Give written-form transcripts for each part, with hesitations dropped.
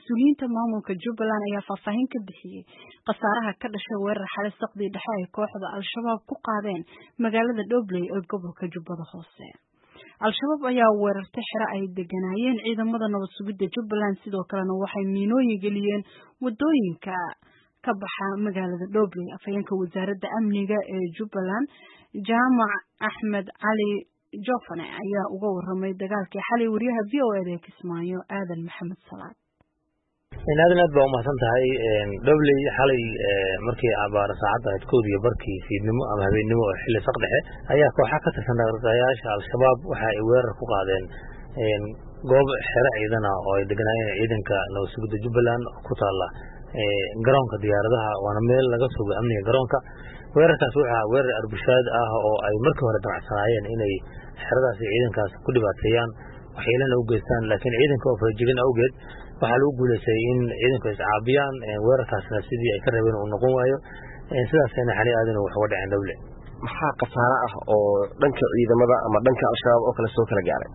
mas'uuliyiinta maamulka Jubbaland ayaa faahfaahin ka bixiyay khasaaraha ka dhashay weerar xalay saqdii dhexe ay kooxda Al-Shabaab ku qaadeen magaalada Dhobley ee gobolka Jubbada Hoose. Al-Shabaab ayaa weerartay xero ay deganayeen ciidamada nabad sugidda Jubbaland sidoo kalena waxay miinooyin geliyeen wadooyinka ka baxa magaalada Dhobley. Afhayeenka wasaaradda amniga ee Jubbaland Jaamac Axmed Cali Jofane ayaa uga warramay dagaalkii xalay wariyaha VOA ee Kismaayo Aadan Maxamed Salaad. aad baa u mahadsan tahay Dhobley xalay markii abaar saacada 1:00 fiidnimo ama habeenimo oo xilli saq dhexe ayaa kooxaha ka tirsan dhaqaaqayaasha Al-Shabaab waxa ay weerar ku qaadeen goob xero ciidan ah oo ay deganayeen ciidanka nabad sugidda Jubbaland ku taala garoonka diyaaradaha waana meel laga sugo amniga garoonka. weerarkaas waxa weerar arbushaad ah oo ay markii hore damacsanaayeen inay xeradaas ciidankaas ku dhibaateeyaan waxyeelana u geystaan laakiin ciidanka oo farajigan awgeed waxaa lagu guuleystay in ciidanku is caabiyaan weerarkaasna sidii ay ka rabeen uu noqon waayo sidaasna xalay aadan wax uga dhaceen Dhobley. maxaa khasaare ah oo dhanka ciidamada ama dhanka Al-Shabaab oo kala soo kala gaaray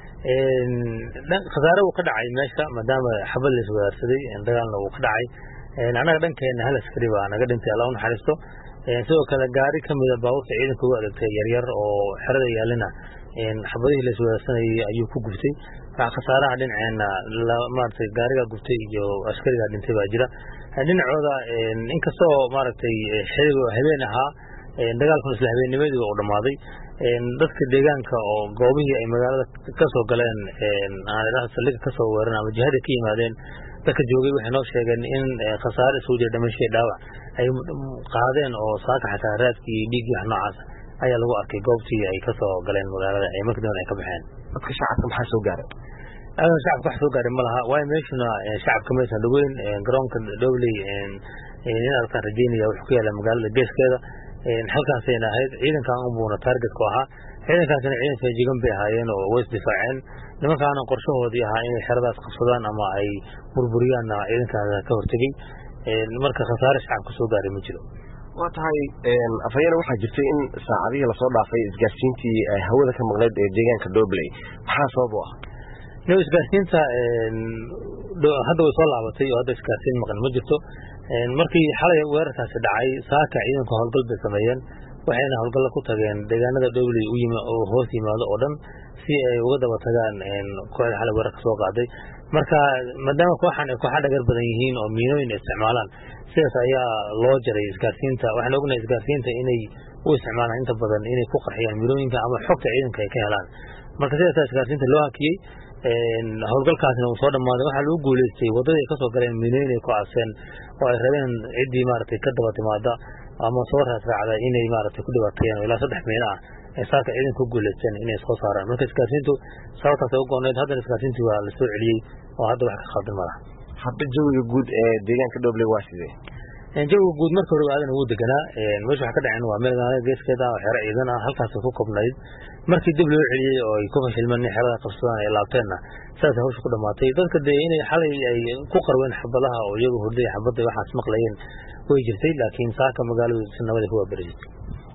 khasaare uu ka dhacay meesha maadaama xabad la isweerarsaday dagaalna uu ka dhacay anaga dhankeena hal askari baa naga dhintay Allah u naxariisto sidoo kale gaari kamid ah baabuurta ciidanka ugu adeegtay yaryar oo xerada yaalina xabadihii la isweerarsanayay ayuu ku guftay khasaaraha dhinaceena maartay gaariga guftay iyo askariga dhintay baa jira dhinacooda inkastoo maartay xilliga habeen ahaa dagaalkan isla habeennimadii uu dhamaaday dadka deegaanka oo goobihii ay magaalada ka soo galeen saldhigga ka soo weeran ama jihada ka yimaadeen dadka joogay waxay noo sheegeen in khasaare isugu jira dhimasho iyo dhaawac ay qaadeen oo saaka xataa raadkii iyo dhiiggii wax noocaas ayaa lagu arkay goobtii ay ka soo galeen magaalada ay markii dambe ay ka baxeen. dadka shacabka maxaa soo gaaray shacabka wax soo gaaray ma laha waayo meeshuna shacabka maysan dhaweyn garoonka Dhobley in arkaan rajeynaya wuxuu ku yaala magaalada geeskeeda halkaasayna ahayd ciidankan unbuuna target ku ahaa ciidankaasina ciidan feejigan bay ahaayeen oo way isdifaaceen nimankaana qorshahoodii ahaa inay xeradaas qabsadaan ama ay burburiyaan ciidankaas ka hortagay marka khasaare shacabka soo gaaray ma jiro. waa tahay afhayeen waxaa jirtay in saacadihii lasoo dhaafay isgaarsiintii hawada ka maqneyd ee deegaanka Dhobley maxaa sabab u ah isgaarsiinta hadda way soo laabatay oo hadda isgaarsiin maqan ma jirto markii xalay weerarkaasi dhacay saaka ciidanka howlgal bay sameeyeen waxayna howlgal ku tageen deegaanada Dhobley u yimid oo hoos yimaado oo dhan si ay uga daba tagaan kooxda xalay weerarka soo qaaday marka maadaama kooxaha dhagar badan yihiin oo miinooyin isticmaalaan sidaas ayaa loo jaray isgaarsiinta waxaan ognahay isgaarsiinta inay u isticmaalaan inta badan inay ku qarxiyaan miinooyinka ama xogta ciidanka ay ka helaan marka sidaas isgaarsiinta loo hakiyay howlgalkaasna uu soo dhamaaday waxaa lagu guuleystay wadadii ka soo galeen miinooyin ay ku aaseen oo ay rabeen ciddii maaragtay ka daba timaada ama soo raacda inay maaragtay ku dhibaateeyaan ilaa 3 miino ah ay saaka ciidanka ku guuleysteen inay soo saaraan marka isgaarsiintu sababtaas ay u gooneed haddana isgaarsiintii waa la soo celiyey oo hadda wax ka khaldan ma laha. hadda jawiga guud ee deegaanka Dhobley waa sidee jawiga guud marka hore aadan ugu deganaa meesha waxa ka dhaceen waa meel geeskeeda oo xero ciidan ah halkaas ku koobnayd markii dib loo celiyay oo ay ku fashilmeen xerada qabsadaan ay laabteenna saas hawsha ku dhamaatay dadka inay xalay ay ku qarween xabadaha oo iyagu hurday xabada waxaas maqlayeen way jirtay laakiin saaka magaaladu si nabad ah ku waabariisay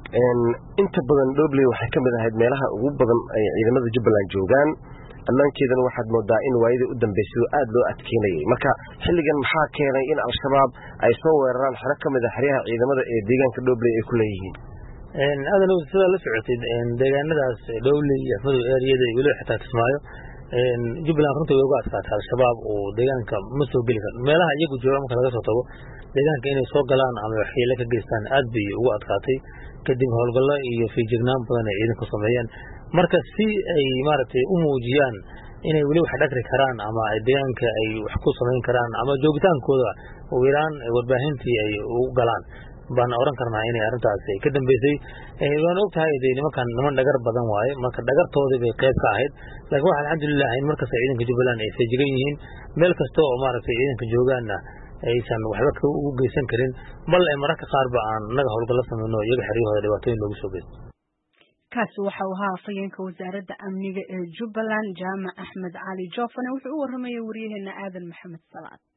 inta badan Dhobley waxay ka mid ahayd meelaha ugu badan ay ciidamada Jubbaland joogaan ammaankeedana waxaad moodaa in waayada u dambeysay aad loo adkeynayay marka xilligan maxaa keenay in Al-Shabaab ay soo weeraraan xero ka mid ah xeryaha ciidamada ee deegaanka Dhobley ay ku leeyihiin aadan sida la socotay deegaanadaas Dhobley iyo Afmadow area-da iyo weliba xitaa Kismaayo Jubbaland runtii way uga adkaatay Al-Shabaab oo deegaanka ma soo geli karo meelaha iyagu jooga marka laga soo tago deegaanka inay soo galaan ama waxyeello ka geystaan aad bay ugu adkaatay kadib howlgallo iyo feejignaan badan ay ciidanku sameeyeen marka si ay maaragtay u muujiyaan inay weli wax dhagri karaan ama ay deegaanka ay wax ku sameyn karaan ama joogitaankooda oo Iiraan warbaahintii ay u galaan baan oran karnaa inay arrintaas ka dambeysay waan ogtahay niman dhagar badan waaye marka dhagartoodii bay qayb ka ahayd laakiin waxa alxamdulillah in marka ciidanka Jubbaland ay feejigan yihiin meel kasta oo maaragtay ciidanka joogaana aysan waxba ugu geysan karin bal ay mararka qaar ba aan naga howlgal sameeyno iyaga xeriyahooda dhibaatooyin loogu soo geysto. kaasi waxa uu ahaa afhayeenka wasaaradda amniga ee Jubbaland Jaamac Axmed Cali Jofane wuxuu u warramayay wariyaheena Aadan Maxamed Salaad.